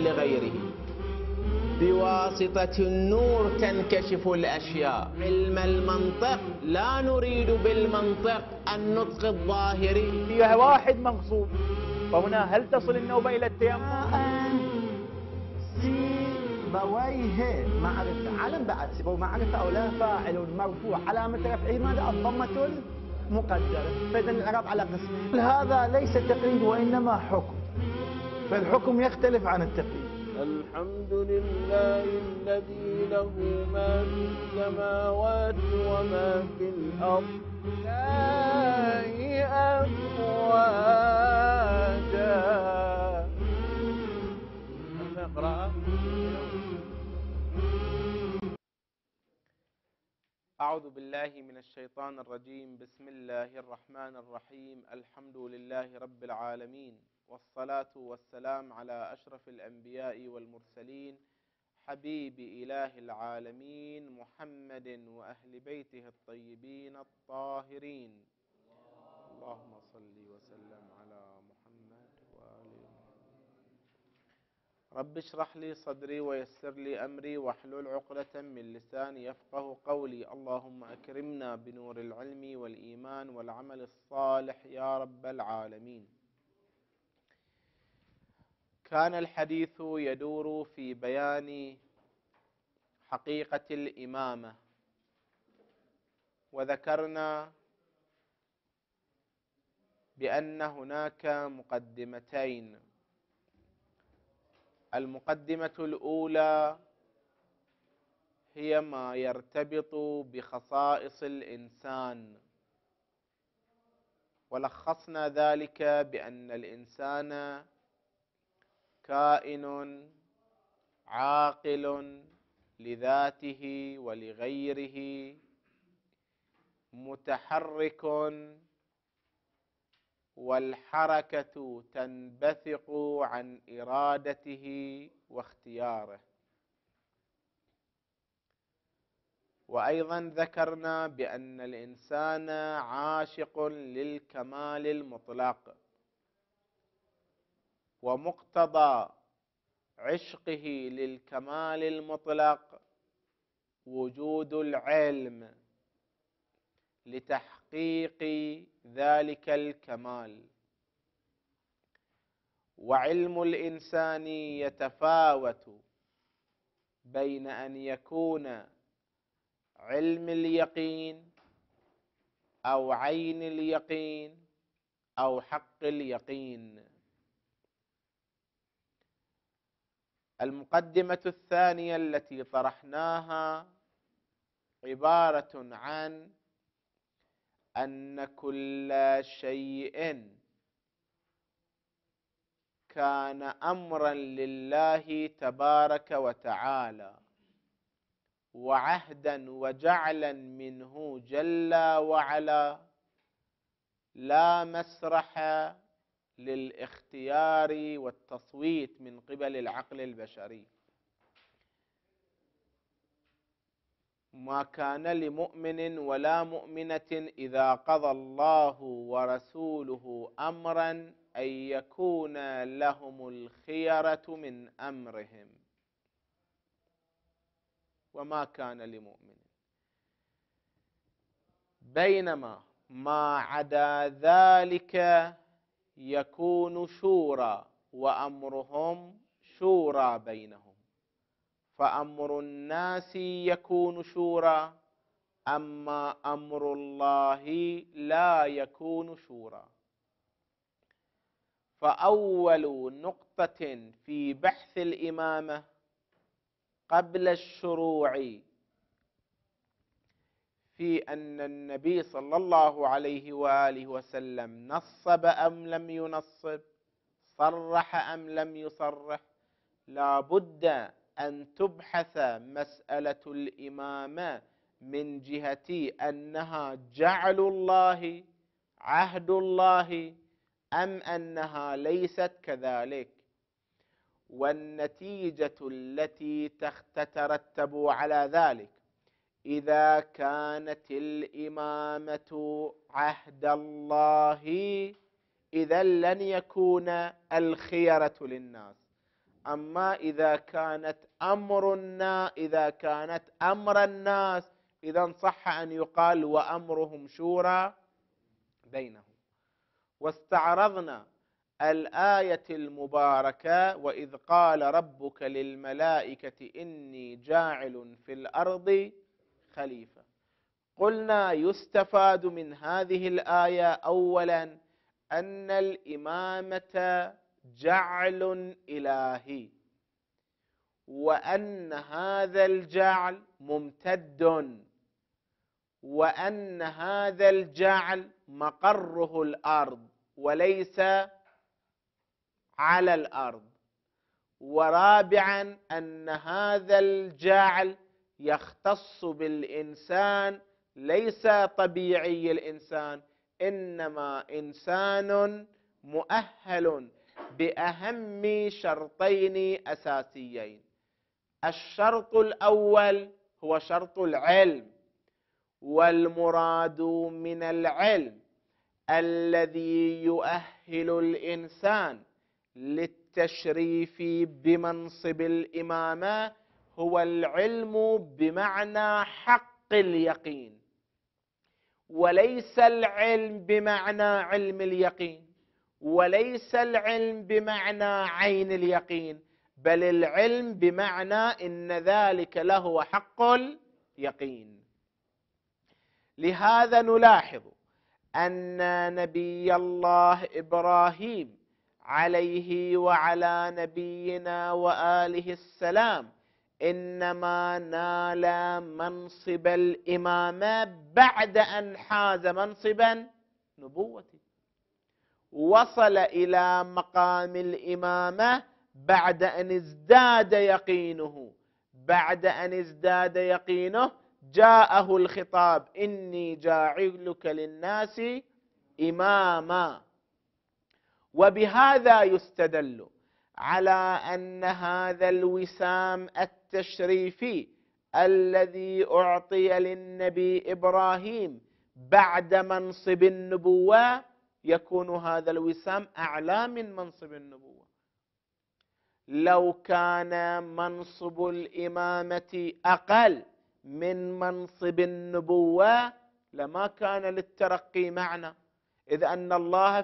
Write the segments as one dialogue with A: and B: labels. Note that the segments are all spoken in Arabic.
A: لغيره. بواسطة النور تنكشف الأشياء. علم المنطق لا نريد بالمنطق النطق الظاهري.
B: فيها واحد مغصوب، فهنا هل تصل النوبة إلى التيمم؟
C: سيبويه معرفة، علم بعد سيبويه معرفة أو لا، فاعل مرفوع علامة رفعه ماذا؟ الضمة المقدرة. فإذا الإعراب على قسمين. هذا ليس تقليد وإنما حكم، فالحكم يختلف عن التقليد.
A: الحمد لله الذي له ما في السماوات وما في الأرض. لا أفواجا. نقرأ. أعوذ بالله من الشيطان الرجيم. بسم الله الرحمن الرحيم. الحمد لله رب العالمين، والصلاة والسلام على أشرف الأنبياء والمرسلين، حبيب إله العالمين محمد وأهل بيته الطيبين الطاهرين. اللهم صل وسلم على محمد وآل رب اشرح لي صدري ويسر لي أمري واحلل عقدة من لساني يفقه قولي. اللهم أكرمنا بنور العلم والإيمان والعمل الصالح يا رب العالمين. كان الحديث يدور في بيان حقيقة الإمامة، وذكرنا بأن هناك مقدمتين. المقدمة الأولى هي ما يرتبط بخصائص الإنسان، ولخصنا ذلك بأن الإنسان كائن عاقل لذاته ولغيره، متحرك، والحركة تنبثق عن إرادته واختياره. وأيضا ذكرنا بأن الإنسان عاشق للكمال المطلق، ومقتضى عشقه للكمال المطلق وجود العلم لتحقيق ذلك الكمال. وعلم الإنسان يتفاوت بين أن يكون علم اليقين أو عين اليقين أو حق اليقين. المقدمة الثانية التي طرحناها عبارة عن أن كل شيء كان أمرا لله تبارك وتعالى وعهدا وجعلا منه جل وعلا، لا مسرح للاختيار والتصويت من قبل العقل البشري. ما كان لمؤمن ولا مؤمنة إذا قضى الله ورسوله أمرا أن يكون لهم الخيرة من أمرهم. وما كان لمؤمن. بينما ما عدا ذلك يكون شورى، وأمرهم شورى بينهم. فأمر الناس يكون شورى، أما أمر الله لا يكون شورى. فأول نقطة في بحث الإمامة قبل الشروع في أن النبي صلى الله عليه وآله وسلم نصب أم لم ينصب، صرح أم لم يصرح، لا بد أن تبحث مسألة الإمامة من جهة أنها جعل الله، عهد الله، أم أنها ليست كذلك. والنتيجة التي تترتب على ذلك إذا كانت الإمامة عهد الله إذا لن يكون الخيرة للناس. أما إذا كانت أمر الناس إذا صح أن يقال وأمرهم شورى بينهم. واستعرضنا الآية المباركة وإذ قال ربك للملائكة إني جاعل في الأرض خليفة. قلنا يستفاد من هذه الآية أولا أن الإمامة جعل إلهي، وأن هذا الجعل ممتد، وأن هذا الجعل مقره الأرض وليس على الأرض. ورابعا أن هذا الجعل يختص بالإنسان، ليس طبيعي الإنسان، إنما إنسان مؤهل بأهم شرطين أساسيين. الشرط الأول هو شرط العلم، والمراد من العلم الذي يؤهل الإنسان للتشريف بمنصب الإمامة هو العلم بمعنى حق اليقين، وليس العلم بمعنى علم اليقين، وليس العلم بمعنى عين اليقين، بل العلم بمعنى إن ذلك له حق اليقين. لهذا نلاحظ أن نبي الله إبراهيم عليه وعلى نبينا وآله السلام إنما نال منصب الإمامة بعد أن حاز منصبا نبوته، وصل إلى مقام الإمامة بعد أن ازداد يقينه. بعد أن ازداد يقينه جاءه الخطاب إني جاعلك للناس إماما. وبهذا يستدل على أن هذا الوسام التشريفي الذي أعطي للنبي إبراهيم بعد منصب النبوة يكون هذا الوسام أعلى من منصب النبوة. لو كان منصب الإمامة أقل من منصب النبوة لما كان للترقي معنى، إذ أن الله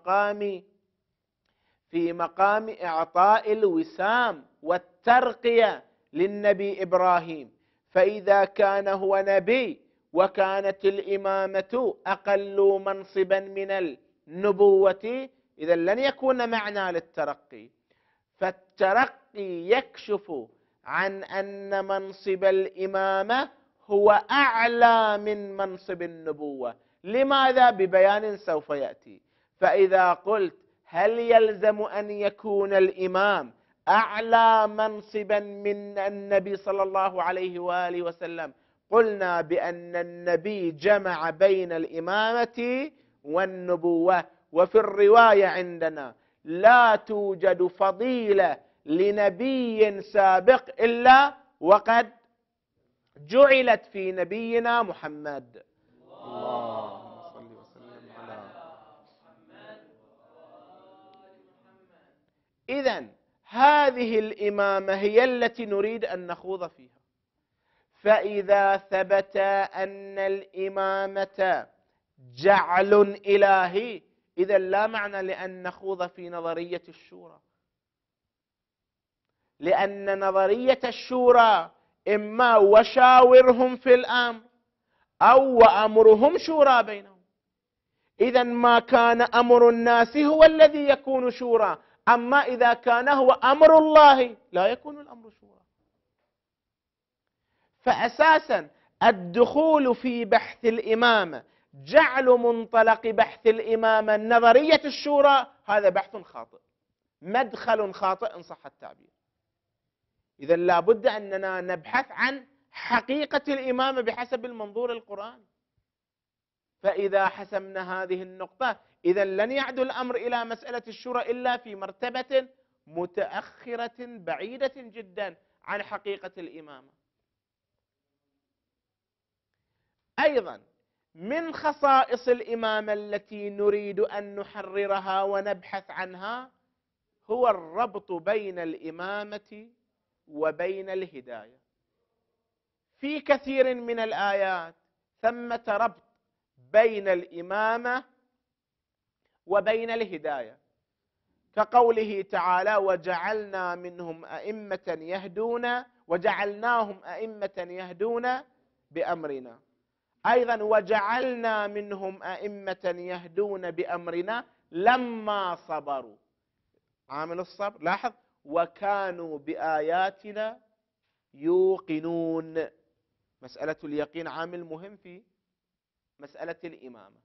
A: في مقام إعطاء الوسام والترقية للنبي إبراهيم. فإذا كان هو نبي وكانت الإمامة أقل منصبا من النبوة إذا لن يكون معنى للترقي. فالترقي يكشف عن أن منصب الإمامة هو أعلى من منصب النبوة. لماذا؟ ببيان سوف يأتي. فإذا قلت هل يلزم أن يكون الإمام أعلى منصبا من النبي صلى الله عليه وآله وسلم؟ قلنا بأن النبي جمع بين الإمامة والنبوة. وفي الرواية عندنا لا توجد فضيلة لنبي سابق إلا وقد جعلت في نبينا محمد. اللهم صل وسلم على محمد. إذن هذه الإمامة هي التي نريد أن نخوض فيها. فإذا ثبت أن الإمامة جعل إلهي إذا لا معنى لأن نخوض في نظرية الشورى، لأن نظرية الشورى إما وشاورهم في الأمر أو وأمرهم شورى بينهم. إذا ما كان أمر الناس هو الذي يكون شورى، أما إذا كان هو أمر الله لا يكون الأمر شورى. فأساسا الدخول في بحث الإمامة، جعل منطلق بحث الإمامة نظرية الشورى، هذا بحث خاطئ، مدخل خاطئ إن صح التعبير. إذا لابد أننا نبحث عن حقيقة الإمامة بحسب المنظور القرآني. فإذا حسمنا هذه النقطة إذا لن يعد الأمر إلى مسألة الشورى إلا في مرتبة متأخرة بعيدة جدا عن حقيقة الإمامة. أيضا من خصائص الإمامة التي نريد أن نحررها ونبحث عنها هو الربط بين الإمامة وبين الهداية. في كثير من الآيات ثمة ربط بين الإمامة وبين الهداية، كقوله تعالى: وجعلناهم أئمة يهدون بأمرنا. أيضا وجعلنا منهم أئمة يهدون بأمرنا لما صبروا، عامل الصبر، لاحظ، وكانوا بآياتنا يوقنون. مسألة اليقين عامل مهم في مسألة الإمامة.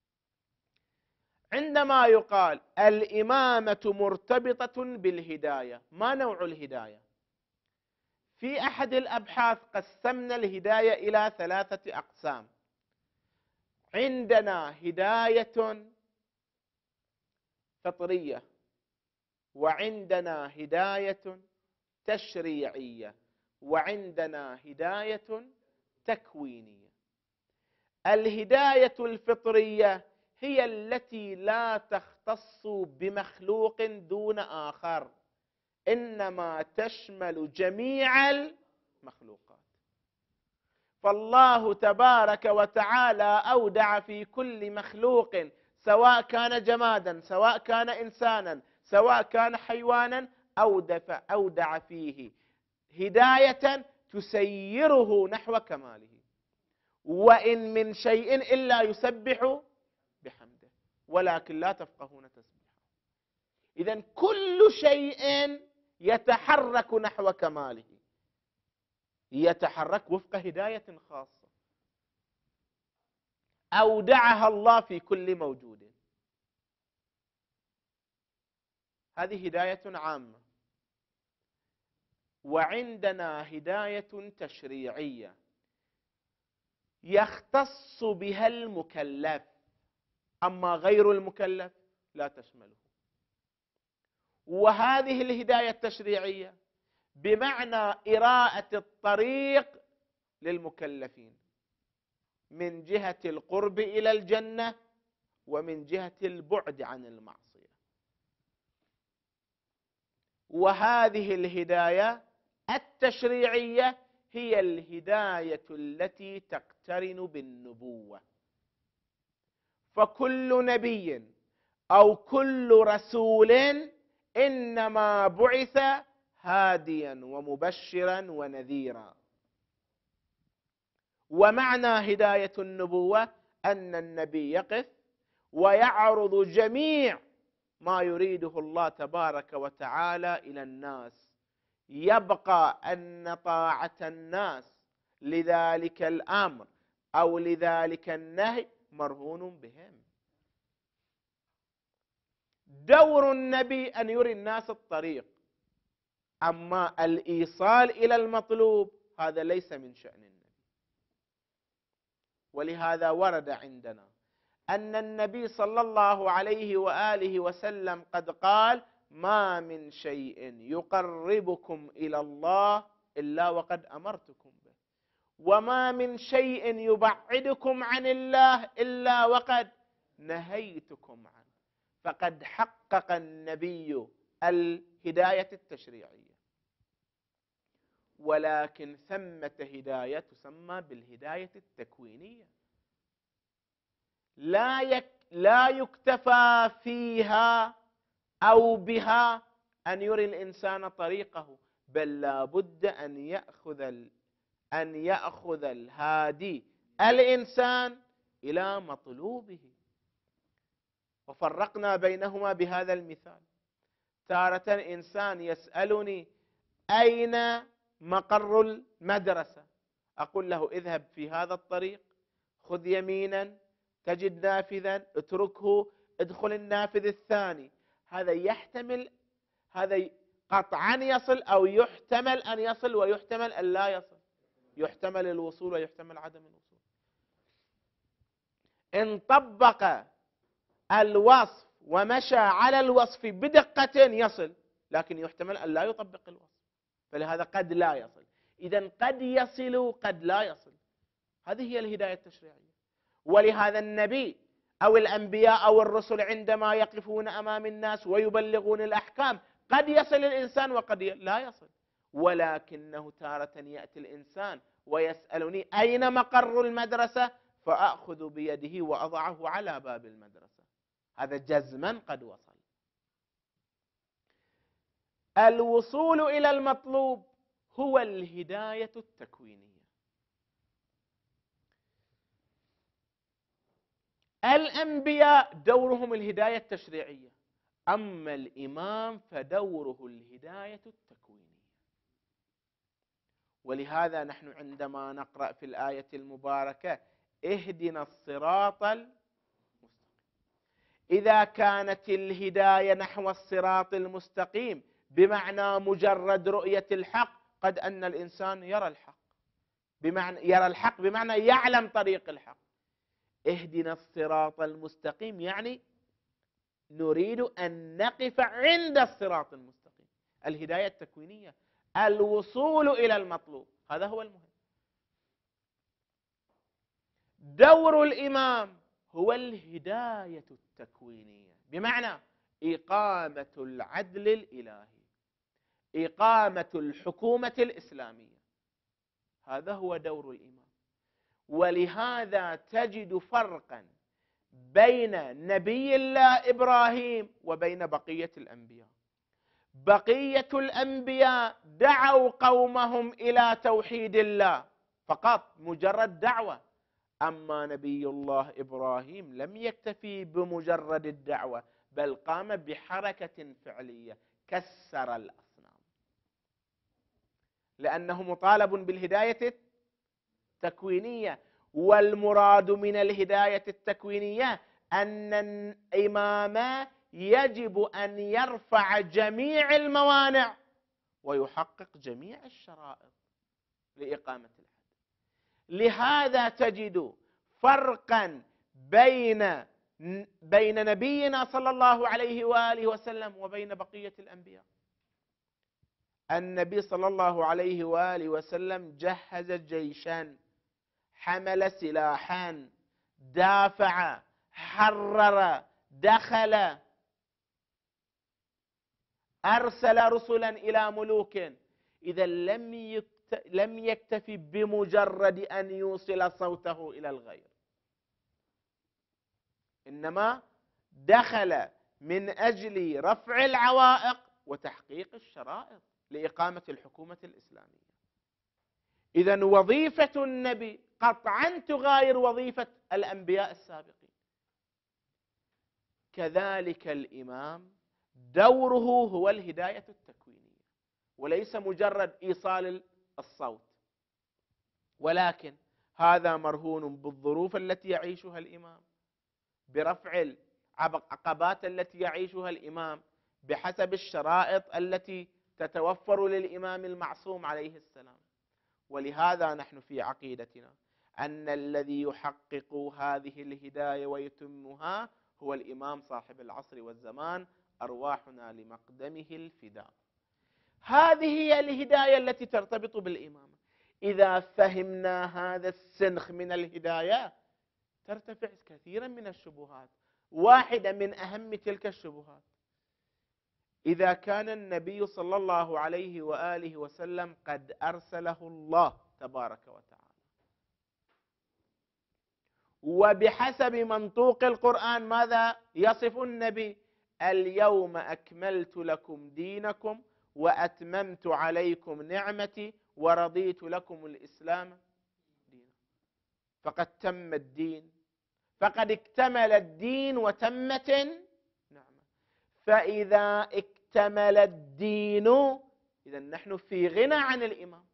A: عندما يقال الإمامة مرتبطة بالهداية، ما نوع الهداية؟ في أحد الأبحاث قسمنا الهداية إلى 3 أقسام. عندنا هداية فطرية، وعندنا هداية تشريعية، وعندنا هداية تكوينية. الهداية الفطرية هي التي لا تختص بمخلوق دون آخر، إنما تشمل جميع المخلوقات. فالله تبارك وتعالى أودع في كل مخلوق، سواء كان جمادا، سواء كان إنسانا، سواء كان حيوانا، أودع فيه هداية تسيره نحو كماله. وإن من شيء إلا يسبح بحمده ولكن لا تفقهون تسبيحه. إذن كل شيء يتحرك نحو كماله يتحرك وفق هداية خاصة أودعها الله في كل موجود. هذه هداية عامة. وعندنا هداية تشريعية يختص بها المكلف، أما غير المكلف لا تشمله. وهذه الهداية التشريعية بمعنى إراءة الطريق للمكلفين من جهة القرب إلى الجنة ومن جهة البعد عن المعصية. وهذه الهداية التشريعية هي الهداية التي تقترن بالنبوة. فكل نبي أو كل رسول إنما بعث هاديا ومبشرا ونذيرا. ومعنى هداية النبوة أن النبي يقف ويعرض جميع ما يريده الله تبارك وتعالى إلى الناس، يبقى أن طاعة الناس لذلك الأمر أو لذلك النهي مرهون بهم. دور النبي أن يري الناس الطريق، أما الإيصال إلى المطلوب هذا ليس من شأن النبي. ولهذا ورد عندنا أن النبي صلى الله عليه وآله وسلم قد قال: ما من شيء يقربكم إلى الله إلا وقد أمرتكم به، وما من شيء يبعدكم عن الله إلا وقد نهيتكم عنه. فقد حقق النبي الهداية التشريعية. ولكن ثمة هداية تسمى بالهداية التكوينية، لا يكتفى فيها أو بها أن يري الإنسان طريقه، بل لا بد أن يأخذ الهادي الإنسان إلى مطلوبه. وفرقنا بينهما بهذا المثال. تارة إنسان يسألني: أين مقر المدرسة؟ أقول له: اذهب في هذا الطريق، خذ يمينا تجد نافذا، اتركه، ادخل النافذ الثاني. هذا يحتمل، هذا قطعا يصل، أو يحتمل أن يصل ويحتمل أن لا يصل، يحتمل الوصول ويحتمل عدم الوصول. إن طبق الوصف ومشى على الوصف بدقة يصل، لكن يحتمل أن لا يطبق الوصف، فلهذا قد لا يصل. إذن قد يصل قد لا يصل. هذه هي الهداية التشريعية. ولهذا النبي أو الأنبياء أو الرسل عندما يقفون أمام الناس ويبلغون الأحكام قد يصل الإنسان وقد لا يصل، ولكنه تارة يأتي الإنسان ويسألني أين مقر المدرسة، فأخذ بيده وأضعه على باب المدرسة، هذا جزما قد وصل. الوصول إلى المطلوب هو الهداية التكوينية. الأنبياء دورهم الهداية التشريعية، أما الإمام فدوره الهداية التكوينية. ولهذا نحن عندما نقرأ في الآية المباركة اهدنا الصراط المستقيم، إذا كانت الهداية نحو الصراط المستقيم بمعنى مجرد رؤية الحق، قد أن الإنسان يرى الحق، يرى الحق بمعنى يعلم طريق الحق. اهدنا الصراط المستقيم يعني نريد أن نقف عند الصراط المستقيم، الهداية التكوينية، الوصول إلى المطلوب، هذا هو المهم. دور الإمام هو الهداية التكوينية، بمعنى إقامة العدل الإلهي، إقامة الحكومة الإسلامية، هذا هو دور الإمام. ولهذا تجد فرقا بين نبي الله إبراهيم وبين بقية الأنبياء. بقية الأنبياء دعوا قومهم إلى توحيد الله فقط، مجرد دعوة. أما نبي الله إبراهيم لم يكتفي بمجرد الدعوة، بل قام بحركة فعلية، كسر الأصنام، لأنه مطالب بالهداية التكوينية. والمراد من الهداية التكوينية أن الإمام يجب أن يرفع جميع الموانع ويحقق جميع الشرائط لإقامة العدل. لهذا تجد فرقا بين نبينا صلى الله عليه وآله وسلم وبين بقية الأنبياء. النبي صلى الله عليه وآله وسلم جهز جيشا، حمل سلاحا، دافع، حرر، دخل، أرسل رسلا إلى ملوك. إذا لم يكتفي بمجرد أن يوصل صوته إلى الغير، إنما دخل من أجل رفع العوائق وتحقيق الشرائط لإقامة الحكومة الإسلامية. إذن وظيفة النبي قطعا تغاير وظيفة الأنبياء السابقين. كذلك الإمام دوره هو الهداية التكوينية، وليس مجرد إيصال الصوت، ولكن هذا مرهون بالظروف التي يعيشها الإمام، برفع العقبات التي يعيشها الإمام، بحسب الشرائط التي تتوفر للإمام المعصوم عليه السلام. ولهذا نحن في عقيدتنا أن الذي يحقق هذه الهداية ويتمها هو الإمام صاحب العصر والزمان، أرواحنا لمقدمه الفداء. هذه هي الهداية التي ترتبط بالإمامة. إذا فهمنا هذا السنخ من الهداية ترتفع كثيرا من الشبهات. واحدة من أهم تلك الشبهات: إذا كان النبي صلى الله عليه وآله وسلم قد أرسله الله تبارك وتعالى، وبحسب منطوق القرآن ماذا يصف النبي؟ اليوم أكملت لكم دينكم وأتممت عليكم نعمتي ورضيت لكم الإسلام دينا. فقد تم الدين، فقد اكتمل الدين وتمت النعمة. فإذا اكتمل الدين إذا نحن في غنى عن الإمام،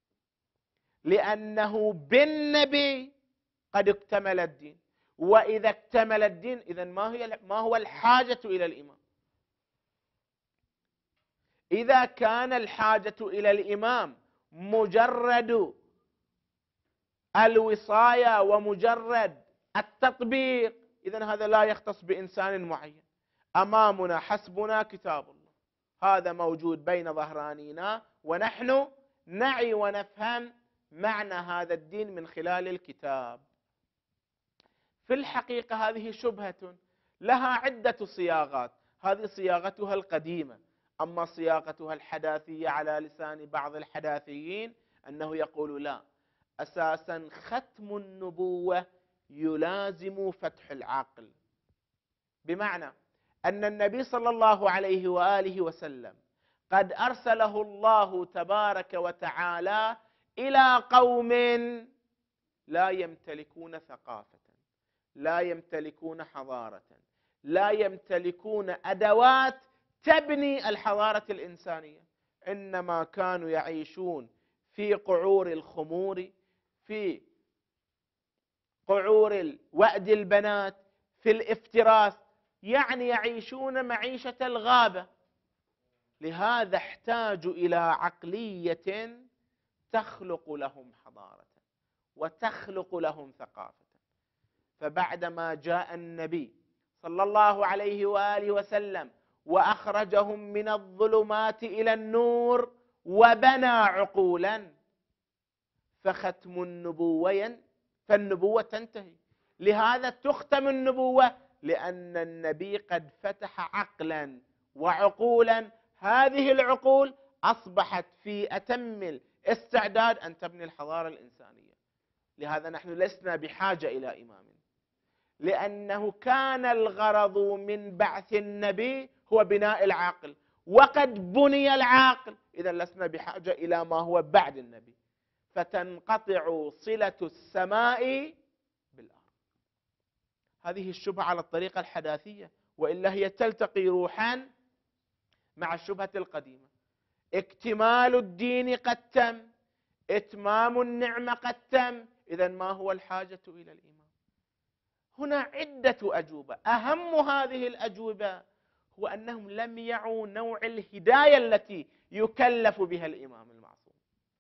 A: لأنه بالنبي قد اكتمل الدين. وإذا اكتمل الدين إذا ما هو الحاجة إلى الإمام؟ إذا كان الحاجة إلى الإمام مجرد الوصاية ومجرد التطبيق، إذن هذا لا يختص بإنسان معين. أمامنا حسبنا كتاب الله، هذا موجود بين ظهرانينا، ونحن نعي ونفهم معنى هذا الدين من خلال الكتاب. في الحقيقة هذه شبهة لها عدة صياغات، هذه صياغتها القديمة. أما صياغتها الحداثية على لسان بعض الحداثيين أنه يقول لا، أساسا ختم النبوة يلازم فتح العقل، بمعنى أن النبي صلى الله عليه وآله وسلم قد أرسله الله تبارك وتعالى إلى قوم لا يمتلكون ثقافة، لا يمتلكون حضارة، لا يمتلكون أدوات تبني الحضارة الإنسانية، إنما كانوا يعيشون في قعور الخمور، في قعور وأد البنات، في الافتراس، يعني يعيشون معيشة الغابة. لهذا احتاجوا إلى عقلية تخلق لهم حضارة وتخلق لهم ثقافة. فبعدما جاء النبي صلى الله عليه وآله وسلم وأخرجهم من الظلمات إلى النور وبنى عقولا، فختم النبوة فالنبوة تنتهي. لهذا تختم النبوة، لأن النبي قد فتح عقلا وعقولا، هذه العقول أصبحت في أتم الاستعداد أن تبني الحضارة الإنسانية. لهذا نحن لسنا بحاجة إلى إمام، لأنه كان الغرض من بعث النبي هو بناء العقل، وقد بني العقل، إذا لسنا بحاجة إلى ما هو بعد النبي، فتنقطع صلة السماء بالأرض. هذه الشبهة على الطريقة الحداثية، وإلا هي تلتقي روحا مع الشبهة القديمة. اكتمال الدين قد تم، إتمام النعمة قد تم، إذا ما هو الحاجة إلى الإمام؟ هنا عدة أجوبة، أهم هذه الأجوبة هو أنهم لم يعوا نوع الهداية التي يكلف بها الإمام المعصوم.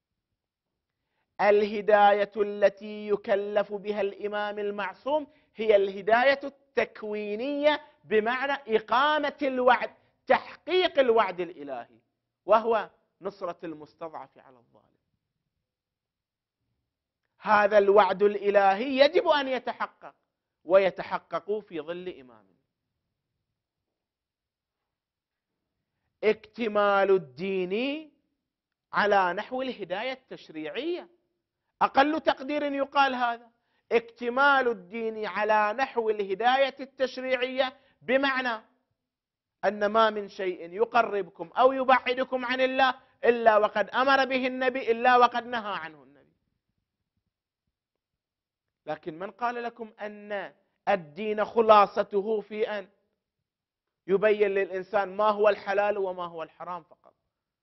A: الهداية التي يكلف بها الإمام المعصوم هي الهداية التكوينية، بمعنى إقامة الوعد، تحقيق الوعد الإلهي، وهو نصرة المستضعف على الظالم. هذا الوعد الإلهي يجب أن يتحقق، ويتحقق في ظل إمام. اكتمال الدين على نحو الهداية التشريعية، أقل تقدير يقال هذا، اكتمال الدين على نحو الهداية التشريعية، بمعنى أن ما من شيء يقربكم أو يبعدكم عن الله إلا وقد أمر به النبي، إلا وقد نهى عنه النبي. لكن من قال لكم أن الدين خلاصته في أن يبين للإنسان ما هو الحلال وما هو الحرام فقط؟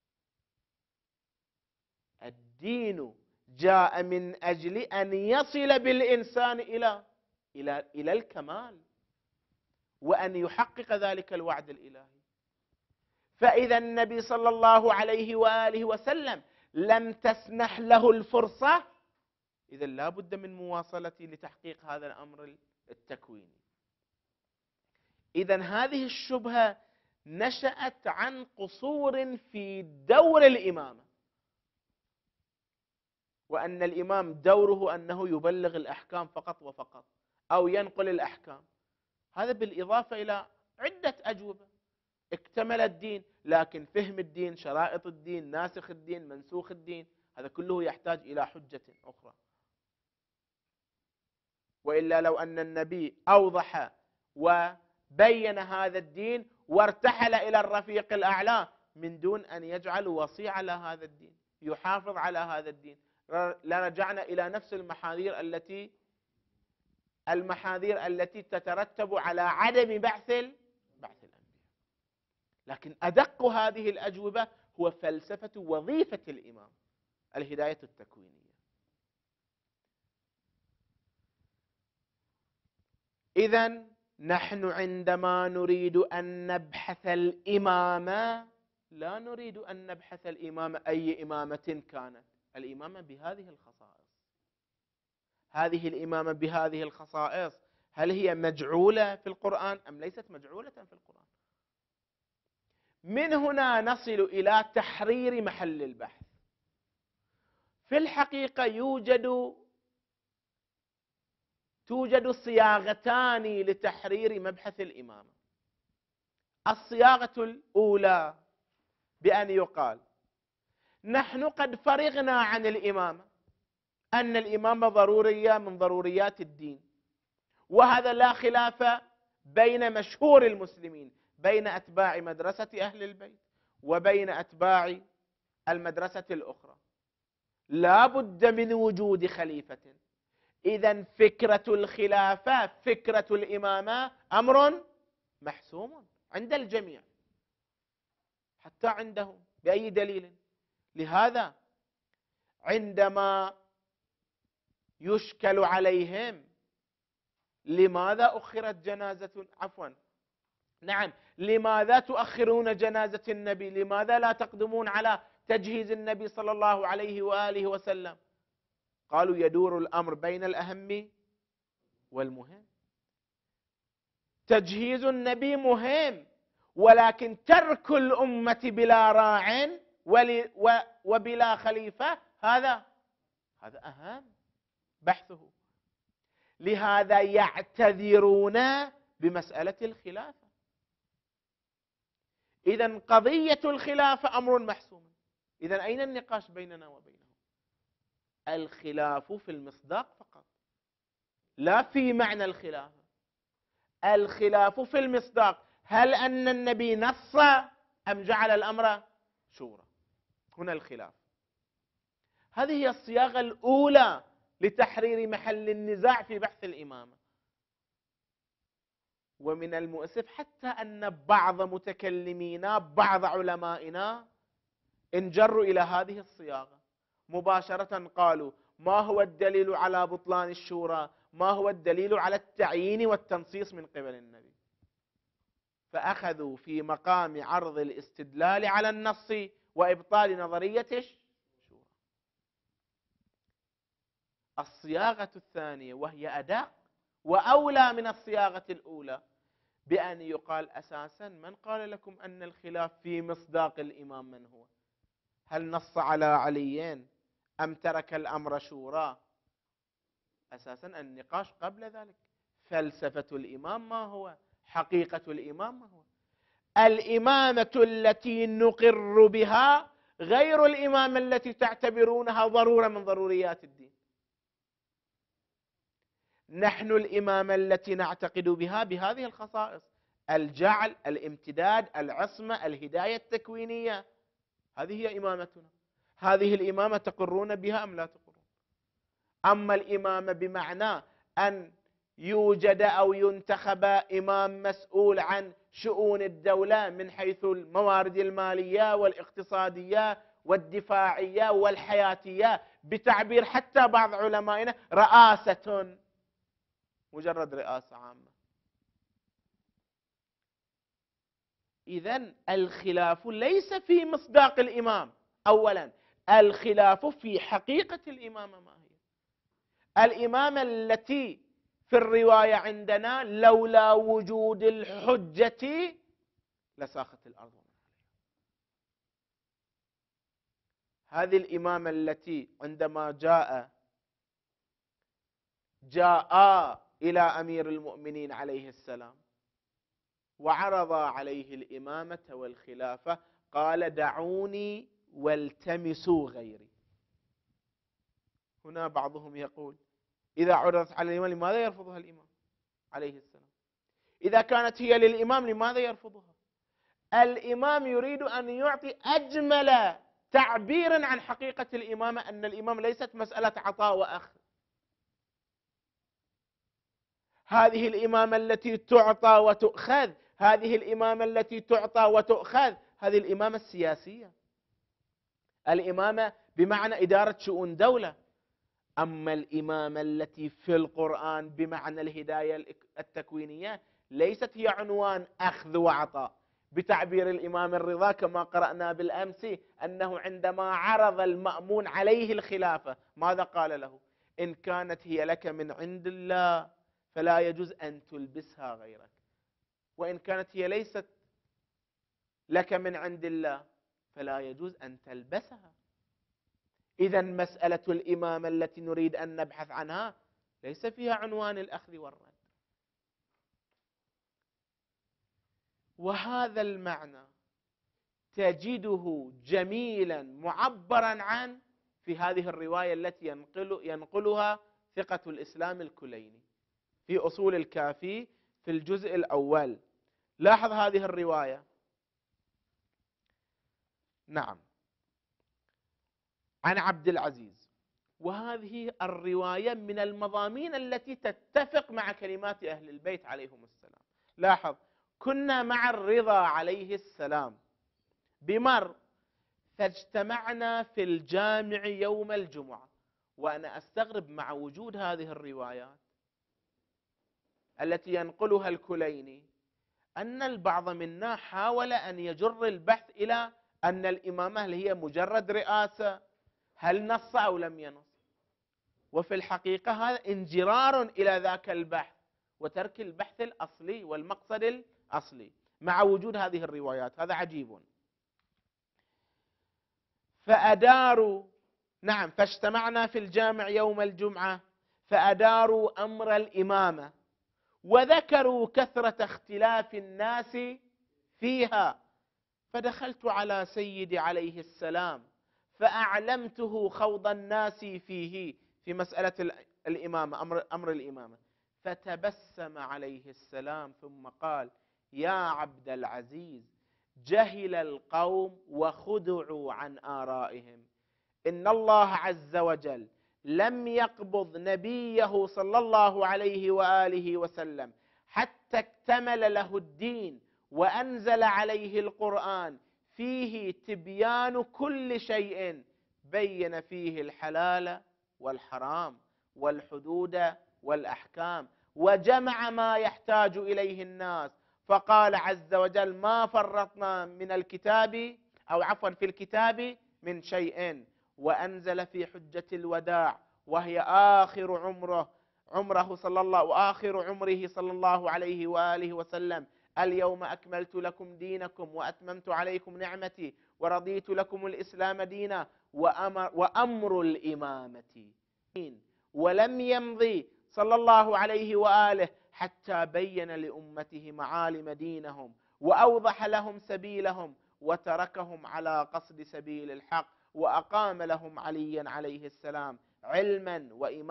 A: الدين جاء من أجل أن يصل بالإنسان إلى الكمال، وأن يحقق ذلك الوعد الإلهي. فإذا النبي صلى الله عليه وآله وسلم لم تسنح له الفرصة، إذا لا بد من مواصلة لتحقيق هذا الأمر التكويني. إذا هذه الشبهة نشأت عن قصور في دور الإمامة، وأن الإمام دوره أنه يبلغ الأحكام فقط وفقط، أو ينقل الأحكام. هذا بالإضافة إلى عدة أجوبة. اكتمل الدين، لكن فهم الدين، شرائط الدين، ناسخ الدين، منسوخ الدين، هذا كله يحتاج إلى حجة أخرى. وإلا لو أن النبي أوضح وبين هذا الدين وارتحل إلى الرفيق الأعلى من دون أن يجعل وصي على هذا الدين، يحافظ على هذا الدين، لرجعنا إلى نفس المحاذير التي تترتب على عدم بعث الأنبياء. لكن أدق هذه الأجوبة هو فلسفة وظيفة الإمام، الهداية التكوينية. إذن نحن عندما نريد أن نبحث الإمامة، لا نريد أن نبحث الإمامة أي إمامة كانت، الإمامة بهذه الخصائص. هذه الإمامة بهذه الخصائص هل هي مجعولة في القرآن أم ليست مجعولة في القرآن؟ من هنا نصل إلى تحرير محل البحث. في الحقيقة توجد صياغتان لتحرير مبحث الإمامة. الصياغة الأولى بأن يقال نحن قد فرغنا عن الإمامة، أن الإمامة ضرورية من ضروريات الدين، وهذا لا خلاف بين مشهور المسلمين، بين أتباع مدرسة أهل البيت وبين أتباع المدرسة الأخرى، لا بد من وجود خليفة. إذن فكرة الخلافة، فكرة الإمامة أمر محسوم عند الجميع حتى عندهم. بأي دليل؟ لهذا عندما يشكل عليهم لماذا أخرت جنازة، لماذا تؤخرون جنازة النبي، لماذا لا تقدمون على تجهيز النبي صلى الله عليه وآله وسلم؟ قالوا يدور الأمر بين الأهم والمهم. تجهيز النبي مهم، ولكن ترك الأمة بلا راع وبلا خليفة هذا أهم بحثه. لهذا يعتذرون بمسألة الخلافة. إذن قضية الخلافة أمر محسوم. إذن أين النقاش بيننا وبينهم؟ الخلاف في المصداق فقط، لا في معنى الخلافة. الخلاف في المصداق، هل أن النبي نص أم جعل الأمر شورى؟ هنا الخلاف. هذه هي الصياغة الأولى لتحرير محل النزاع في بحث الإمامة. ومن المؤسف حتى أن بعض متكلمينا، بعض علمائنا انجروا إلى هذه الصياغة مباشرة. قالوا ما هو الدليل على بطلان الشورى؟ ما هو الدليل على التعيين والتنصيص من قبل النبي؟ فأخذوا في مقام عرض الاستدلال على النص وإبطال نظرية الشورى. الصياغة الثانية وهي أدق وأولى من الصياغة الأولى، بأن يقال أساسا من قال لكم أن الخلاف في مصداق الإمام من هو؟ هل نص على عليين أم ترك الأمر شورى؟ أساسا النقاش قبل ذلك فلسفة الإمام ما هو؟ حقيقة الإمام ما هو؟ الإمامة التي نقر بها غير الإمامة التي تعتبرونها ضرورة من ضروريات الدين. نحن الإمامة التي نعتقد بها بهذه الخصائص: الجعل، الامتداد، العصمة، الهداية التكوينية، هذه هي إمامتنا. هذه الإمامة تقرون بها أم لا تقرون؟ أما الإمامة بمعنى أن يوجد أو ينتخب إمام مسؤول عن شؤون الدولة من حيث الموارد المالية والاقتصادية والدفاعية والحياتية، بتعبير حتى بعض علمائنا رئاسة، مجرد رئاسة عامة. إذن الخلاف ليس في مصداق الإمام. أولا الخلاف في حقيقة الإمامة ما هي. الإمامة التي في الرواية عندنا لولا وجود الحجة لساخت الأرض. هذه الإمامة التي عندما جاء إلى أمير المؤمنين عليه السلام وعرض عليه الإمامة والخلافة، قال دعوني والتمسوا غيري. هنا بعضهم يقول إذا عرضت على الإمام لماذا يرفضها الإمام عليه السلام؟ إذا كانت هي للإمام لماذا يرفضها؟ الإمام يريد أن يعطي أجمل تعبيرا عن حقيقة الإمامة، أن الإمام ليست مسألة عطاء وأخذ. هذه الإمامة التي تعطى وتؤخذ، هذه الإمامة التي تعطى وتؤخذ، هذه الإمامة السياسية، الإمامة بمعنى إدارة شؤون دولة. أما الإمامة التي في القرآن بمعنى الهداية التكوينية ليست هي عنوان أخذ وعطاء. بتعبير الإمام الرضا كما قرأنا بالأمس، أنه عندما عرض المأمون عليه الخلافة ماذا قال له؟ إن كانت هي لك من عند الله فلا يجوز أن تلبسها غيرك، وإن كانت هي ليست لك من عند الله فلا يجوز أن تلبسها. إذن مسألة الإمامة التي نريد أن نبحث عنها ليس فيها عنوان الأخذ والرد. وهذا المعنى تجده جميلا معبرا عن في هذه الرواية التي ينقلها ثقة الإسلام الكليني في أصول الكافي في الجزء الأول. لاحظ هذه الرواية. نعم، عن عبد العزيز، وهذه الرواية من المضامين التي تتفق مع كلمات أهل البيت عليهم السلام. لاحظ: كنا مع الرضا عليه السلام بمر فاجتمعنا في الجامع يوم الجمعة. وأنا أستغرب مع وجود هذه الروايات التي ينقلها الكليني أن البعض منا حاول أن يجر البحث إلى أن الإمامة هي مجرد رئاسة، هل نص أو لم ينص؟ وفي الحقيقة هذا انجرار إلى ذاك البحث وترك البحث الأصلي والمقصد الأصلي مع وجود هذه الروايات. هذا عجيب. فأداروا، نعم، فاجتمعنا في الجامع يوم الجمعة فأداروا أمر الإمامة وذكروا كثرة اختلاف الناس فيها، فدخلت على سيدي عليه السلام فأعلمته خوض الناس فيه في مسألة الإمامة، أمر الإمامة، فتبسم عليه السلام ثم قال: يا عبد العزيز، جهل القوم وخدعوا عن آرائهم، إن الله عز وجل لم يقبض نبيه صلى الله عليه وآله وسلم حتى اكتمل له الدين وأنزل عليه القرآن فيه تبيان كل شيء، بين فيه الحلال والحرام والحدود والأحكام، وجمع ما يحتاج إليه الناس، فقال عز وجل: ما فرطنا من الكتاب أو عفوا في الكتاب من شيء. وأنزل في حجة الوداع وهي آخر عمره صلى الله عليه وآله وسلم: اليوم أكملت لكم دينكم وأتممت عليكم نعمتي ورضيت لكم الإسلام دينا وأمر الإمامة. ولم يمضي صلى الله عليه وآله حتى بين لأمته معالم دينهم وأوضح لهم سبيلهم وتركهم على قصد سبيل الحق، وأقام لهم عليا عليه السلام علما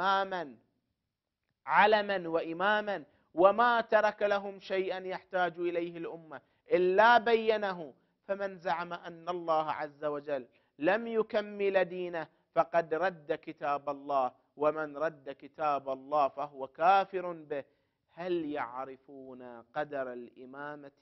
A: وإماما، وما ترك لهم شيئا يحتاج إليه الأمة إلا بينه. فمن زعم أن الله عز وجل لم يكمل دينه فقد رد كتاب الله، ومن رد كتاب الله فهو كافر به. هل يعرفون قدر الإمامة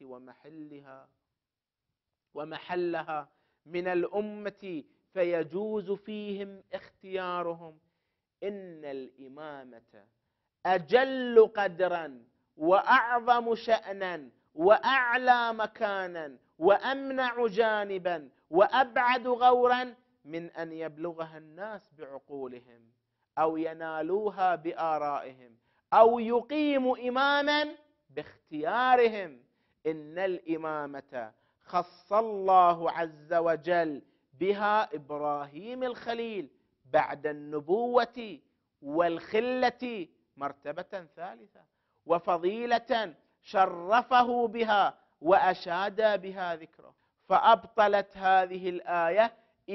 A: ومحلها من الأمة فيجوز فيهم اختيارهم؟ إن الإمامة أجل قدرا وأعظم شأنا وأعلى مكانا وأمنع جانبا وأبعد غورا من أن يبلغها الناس بعقولهم أو ينالوها بآرائهم أو يقيموا إماما باختيارهم. إن الإمامة خص الله عز وجل بها إبراهيم الخليل بعد النبوة والخلة مرتبة ثالثة وفضيلة شرفه بها وأشاد بها ذكره، فأبطلت هذه الآية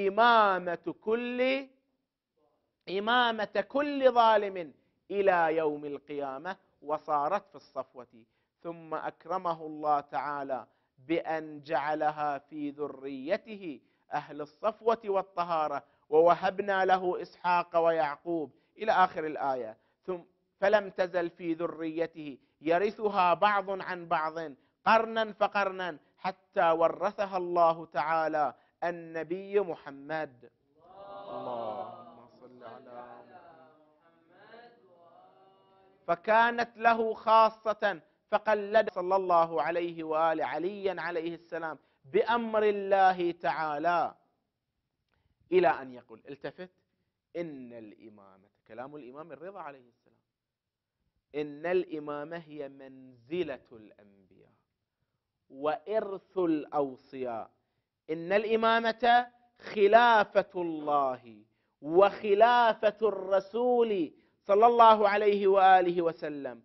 A: إمامة كل ظالم إلى يوم القيامة، وصارت في الصفوة. ثم أكرمه الله تعالى بأن جعلها في ذريته أهل الصفوة والطهارة، ووهبنا له إسحاق ويعقوب إلى آخر الآية. فلم تزل في ذريته يرثها بعض عن بعض قرنا فقرنا حتى ورثها الله تعالى النبي محمد. اللهم صل على محمد. فكانت له خاصة، فقلد صلى الله عليه وآله عليا عليه السلام بأمر الله تعالى إلى أن يقول، التفت: إن الإمامة، كلام الإمام الرضا عليه السلام، إن الإمامة هي منزلة الأنبياء وإرث الأوصياء. إن الإمامة خلافة الله وخلافة الرسول صلى الله عليه وآله وسلم،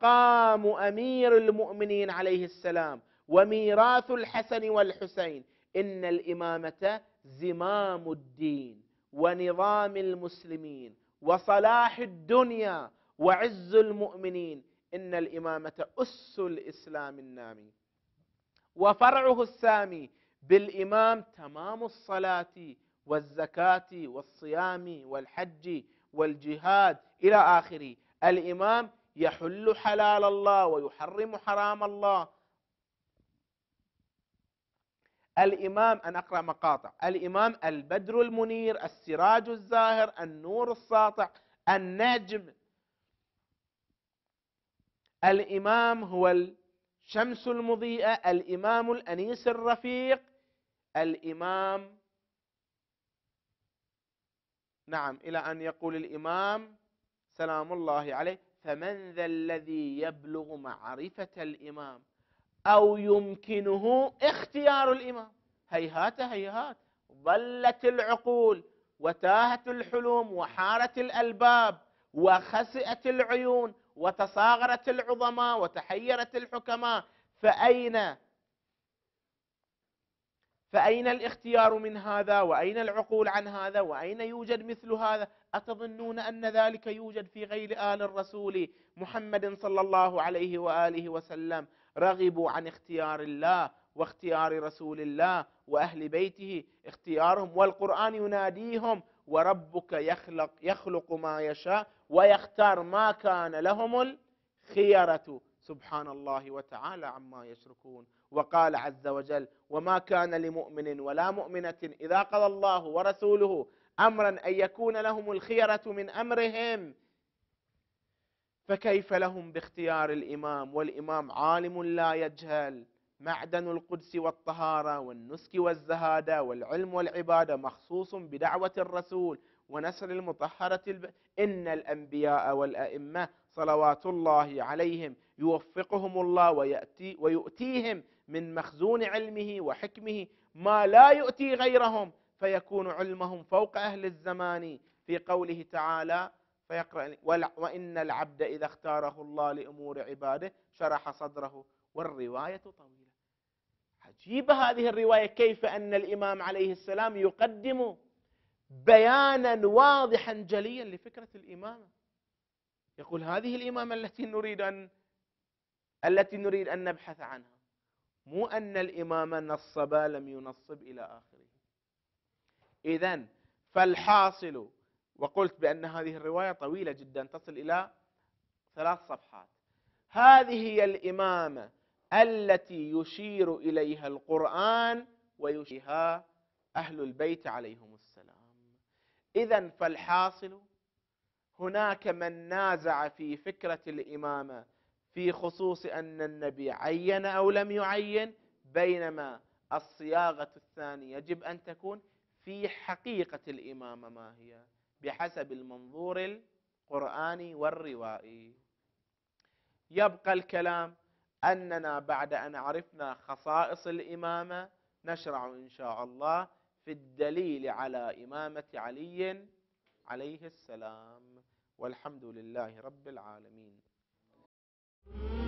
A: ومقام أمير المؤمنين عليه السلام، وميراث الحسن والحسين. إن الإمامة زمام الدين ونظام المسلمين وصلاح الدنيا وعز المؤمنين. إن الإمامة أس الإسلام النامي وفرعه السامي، بالإمام تمام الصلاة والزكاة والصيام والحج والجهاد إلى آخره. الإمام يحل حلال الله ويحرم حرام الله. الإمام، أنا أقرأ مقاطع: الإمام البدر المنير، السراج الزاهر، النور الساطع، النجم. الإمام هو الشمس المضيئة، الإمام الأنيس الرفيق، الإمام، نعم، إلى أن يقول الإمام سلام الله عليه: فمن ذا الذي يبلغ معرفة الإمام أو يمكنه اختيار الإمام. هيهات هيهات، ضلت العقول وتاهت الحلم وحارت الألباب وخسئت العيون وتصاغرت العظماء وتحيرت الحكماء. فأين الاختيار من هذا؟ وأين العقول عن هذا؟ وأين يوجد مثل هذا؟ أتظنون أن ذلك يوجد في غير آل الرسول محمد صلى الله عليه وآله وسلم؟ رغبوا عن اختيار الله واختيار رسول الله وأهل بيته اختيارهم، والقرآن يناديهم: وربك يخلق ما يشاء ويختار ما كان لهم الخيرة. سبحان الله وتعالى عما يشركون. وقال عز وجل: وما كان لمؤمن ولا مؤمنة إذا قضى الله ورسوله أمرا أن يكون لهم الخيرة من أمرهم. فكيف لهم باختيار الإمام؟ والإمام عالم لا يجهل، معدن القدس والطهارة والنسك والزهادة والعلم والعبادة، مخصوص بدعوة الرسول ونسر المطهرة إن الأنبياء والأئمة صلوات الله عليهم يوفقهم الله ويؤتيهم من مخزون علمه وحكمه ما لا يؤتي غيرهم، فيكون علمهم فوق أهل الزمان. في قوله تعالى: فيقرأ: وإن العبد إذا اختاره الله لأمور عباده شرح صدره. والرواية طويلة. عجيبة هذه الرواية، كيف أن الإمام عليه السلام يقدم بيانا واضحا جليا لفكرة الإمامة. يقول: هذه الإمامة التي نريد أن نبحث عنها، مو أن الإمام نصب لم ينصب إلى آخره. إذن فالحاصل، وقلت بأن هذه الرواية طويلة جدا تصل إلى 3 صفحات، هذه هي الإمامة التي يشير إليها القرآن ويشيرها أهل البيت عليهم السلام. إذن فالحاصل، هناك من نازع في فكرة الإمامة في خصوص أن النبي عين أو لم يعين، بينما الصياغة الثانية يجب أن تكون في حقيقة الإمامة ما هي بحسب المنظور القرآني والروائي. يبقى الكلام أننا بعد أن عرفنا خصائص الإمامة نشرع إن شاء الله في الدليل على إمامة علي عليه السلام، والحمد لله رب العالمين.